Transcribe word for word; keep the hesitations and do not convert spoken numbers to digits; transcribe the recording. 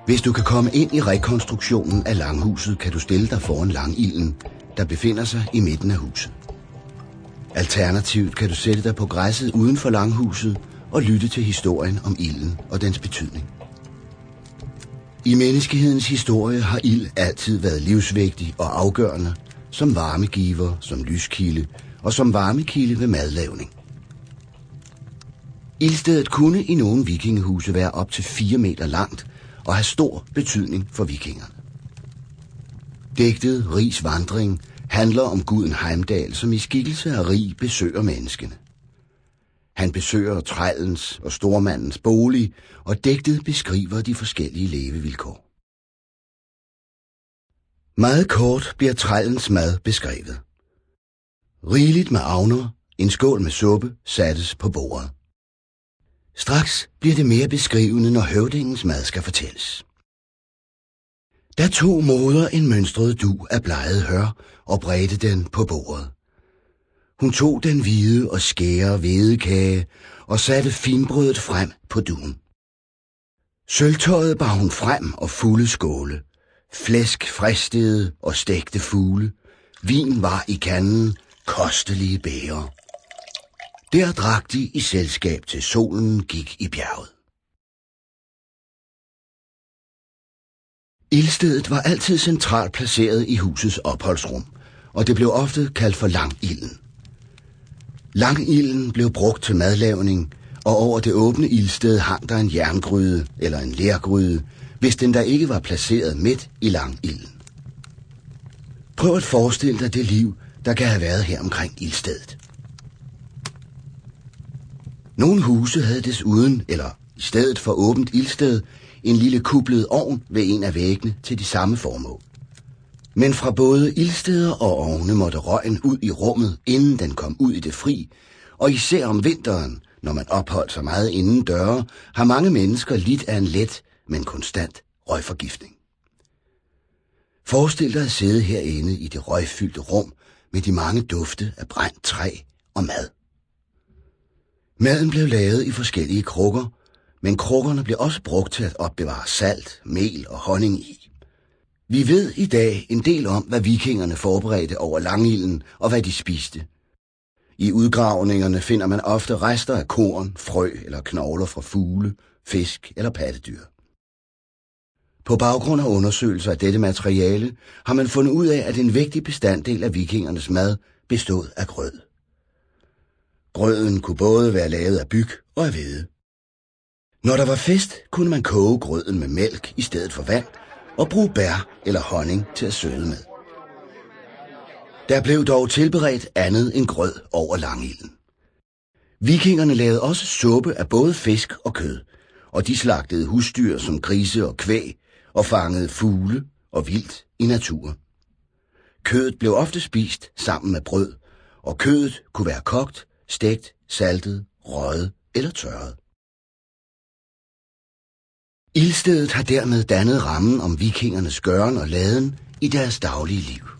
Hvis du kan komme ind i rekonstruktionen af langhuset, kan du stille dig foran langilden, der befinder sig i midten af huset. Alternativt kan du sætte dig på græsset uden for langhuset og lytte til historien om ilden og dens betydning. I menneskehedens historie har ild altid været livsvigtig og afgørende, som varmegiver, som lyskilde og som varmekilde ved madlavning. Ildstedet kunne i nogle vikingehuse være op til fire meter langt og have stor betydning for vikingerne. Digtet Rigs Vandring handler om guden Heimdall, som i skikkelse af Rig besøger menneskene. Han besøger trællens og stormandens bolig, og digtet beskriver de forskellige levevilkår. Meget kort bliver trællens mad beskrevet. Rigeligt med avner, en skål med suppe sattes på bordet. Straks bliver det mere beskrivende, når høvdingens mad skal fortælles. Der tog moder en mønstret dug af bleget hør og bredte den på bordet. Hun tog den hvide og skære hvedekage og satte finbrødet frem på dugen. Sølvtøjet bar hun frem og fulde skåle. Flæsk fristede og stegte fugle. Vin var i kanden, kostelige bæger. Der drak de i selskab til solen gik i bjerget. Ildstedet var altid centralt placeret i husets opholdsrum, og det blev ofte kaldt for langilden. Langilden blev brugt til madlavning, og over det åbne ildsted hang der en jerngryde eller en lergryde, hvis den der ikke var placeret midt i langilden. Prøv at forestille dig det liv, der kan have været her omkring ildstedet. Nogle huse havde desuden, eller i stedet for åbent ildsted, en lille kuplet ovn ved en af væggene til de samme formål. Men fra både ildsteder og ovne måtte røgen ud i rummet, inden den kom ud i det fri, og især om vinteren, når man opholdt sig meget inden døre, har mange mennesker lidt af en let, men konstant røgforgiftning. Forestil dig at sidde herinde i det røgfyldte rum med de mange dufte af brændt træ og mad. Maden blev lavet i forskellige krukker, men krukkerne blev også brugt til at opbevare salt, mel og honning i. Vi ved i dag en del om, hvad vikingerne forberedte over langilden og hvad de spiste. I udgravningerne finder man ofte rester af korn, frø eller knogler fra fugle, fisk eller pattedyr. På baggrund af undersøgelser af dette materiale har man fundet ud af, at en vigtig bestanddel af vikingernes mad bestod af grød. Grøden kunne både være lavet af byg og af hvede. Når der var fest, kunne man koge grøden med mælk i stedet for vand og bruge bær eller honning til at søde med. Der blev dog tilberedt andet end grød over langilden. Vikingerne lavede også suppe af både fisk og kød, og de slagtede husdyr som grise og kvæg og fangede fugle og vildt i naturen. Kødet blev ofte spist sammen med brød, og kødet kunne være kogt, stegt, saltet, røget eller tørret. Ildstedet har dermed dannet rammen om vikingernes gøren og laden i deres daglige liv.